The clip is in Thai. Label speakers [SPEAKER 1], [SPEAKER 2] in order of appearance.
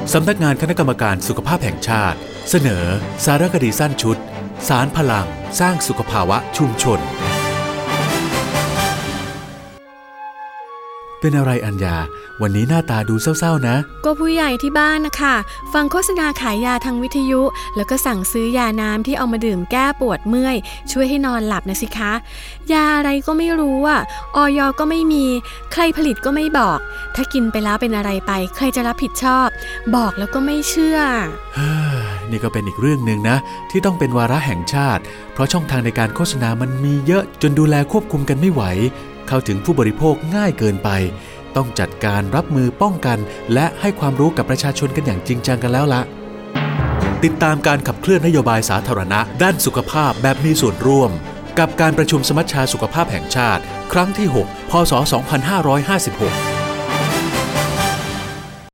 [SPEAKER 1] สำนักงานคณะกรรมการสุขภาพแห่งชาติเสนอสารคดีสั้นชุดสารพลังสร้างสุขภาวะชุมชนเป็นอะไรอัญญาวันนี้หน้าตาดูเศร้าๆนะ
[SPEAKER 2] ก็ผู้ใหญ่ที่บ้านนะคะฟังโฆษณาขายยาทางวิทยุแล้วก็สั่งซื้อยาน้ำที่เอามาดื่มแก้ปวดเมื่อยช่วยให้นอนหลับนะสิคะยาอะไรก็ไม่รู้อ่ะอย.ก็ไม่มีใครผลิตก็ไม่บอกถ้ากินไปแล้วเป็นอะไรไปใครจะรับผิดชอบบอกแล้วก็ไม่เชื่อ
[SPEAKER 1] นี่ก็เป็นอีกเรื่องนึงนะที่ต้องเป็นวาระแห่งชาติเพราะช่องทางในการโฆษณามันมีเยอะจนดูแลควบคุมกันไม่ไหวเข้าถึงผู้บริโภคง่ายเกินไปต้องจัดการรับมือป้องกันและให้ความรู้กับประชาชนกันอย่างจริงจังกันแล้วล่ะติดตามการขับเคลื่อนนโยบายสาธารณะด้านสุขภาพแบบมีส่วนร่วมกับการประชุมสมัชชาสุขภาพแห่งชาติครั้งที่ 6 พ.ศ. 2556